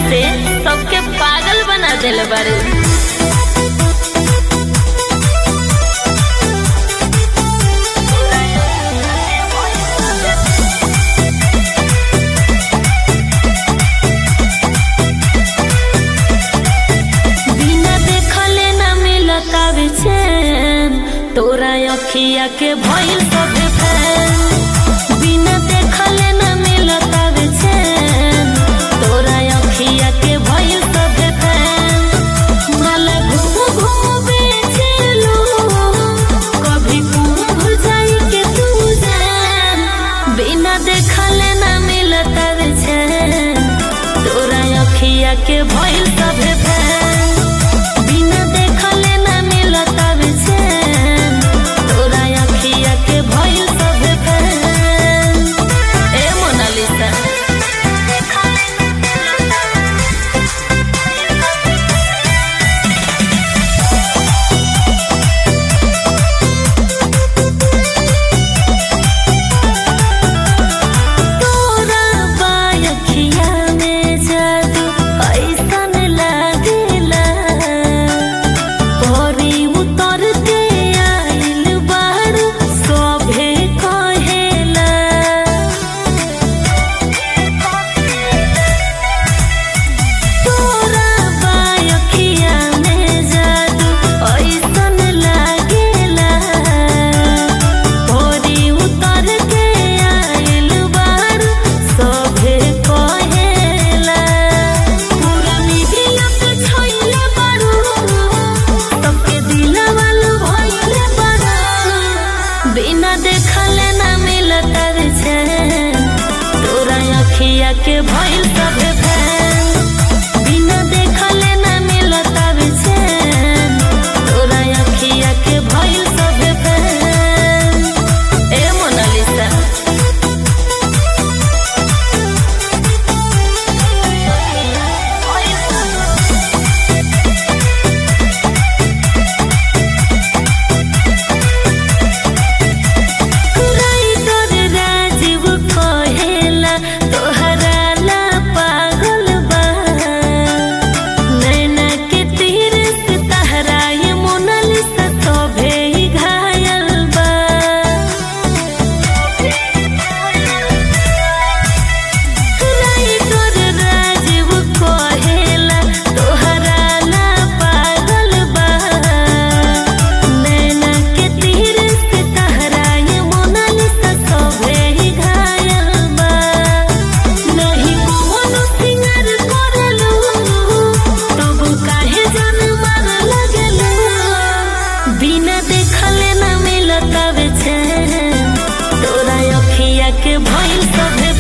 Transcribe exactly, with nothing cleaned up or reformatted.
से सबके पागल बना देले बारू। तोरा अखिया के भइल सब फैन, बिना देखले न मिलत आवे चैन। तोरा अखिया के भइल सब फैन, माला घूम घूम बेचलू, कभी घूम जाई के तू जान। बिना देखले न मिलत आवे चैन, तोरा अखिया के भइल सब फैन। बिना देखले न मिलत आवे चैन, तोरा अखिया के भइल सब फैन। बिना देखले न मिलत आवे चैन, तोरा अखिया के भइल सब फैन। ए मोनालिसा के भइल सब